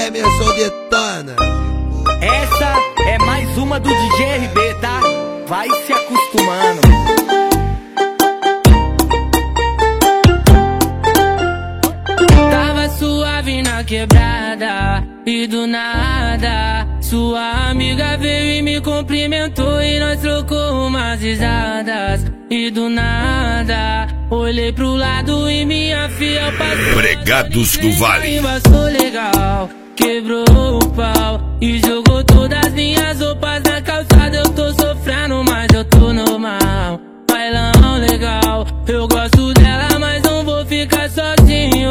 Emerson detona. Essa é mais uma do DJ RB, tá? Vai se acostumando. Tava suave na quebrada e do nada sua amiga veio e me cumprimentou e nós trocou umas risadas. E do nada olhei pro lado e minha fiel passou. Pregados do Vale. Passou legal, quebrou o pau e jogou todas minhas roupas na calçada. Eu tô sofrendo, mas eu tô normal. Bailão legal, eu gosto dela, mas não vou ficar sozinho.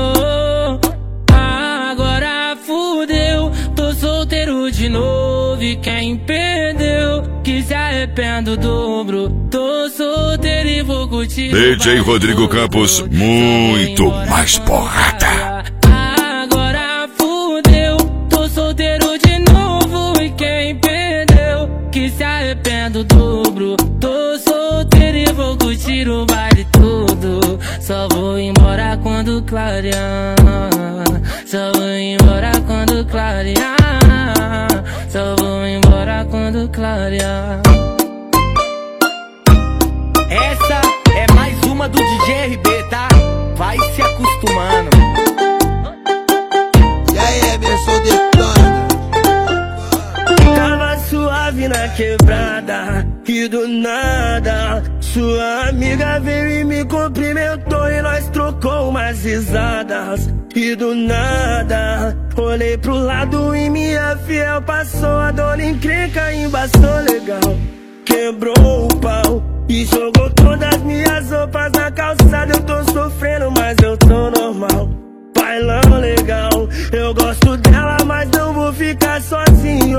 Agora fudeu, tô solteiro de novo. E quem perdeu, que se arrependa o dobro. Tô solteiro e vou curtir. DJ Rodrigo Campos, muito mais porrada. Agora fudeu, tô solteiro de novo. E quem perdeu, que se arrependa o dobro. Tô solteiro e vou curtir o baile todo. Só vou embora quando clarear. Só vou embora quando clarear. Só vou embora quando clarear. Essa é mais uma do DJ RB, tá? Vai se acostumando. E aí, Emerson detona. Tava suave na quebrada e do nada sua amiga veio e me cumprimentou e nós trocou umas risadas. E do nada olhei pro lado e minha fiel passou. A dona encrenca embaçou legal, quebrou o pau e jogou todas minhas roupas na calçada. Eu tô sofrendo, mas eu tô normal. Bailão legal, eu gosto dela, mas não vou ficar sozinho.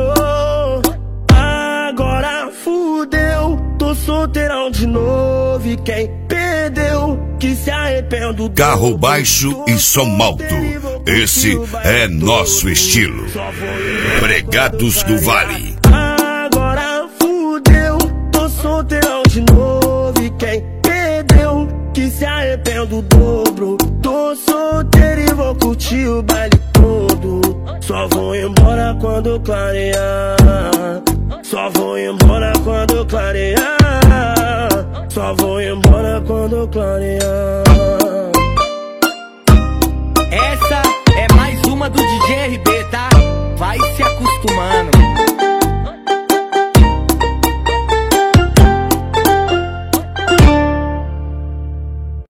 Agora fudeu, tô solteirão de novo. E quem perdeu, que se arrependa o Carro baixo e som alto. Esse é nosso estilo. Pregados do Vale. Agora fudeu, tô solteirão de novo. E quem perdeu, que se arrependa o dobro. Tô solteiro e vou curtir o baile todo. Só vou embora quando clarear. Só vou embora quando clarear. Só vou embora quando clarear.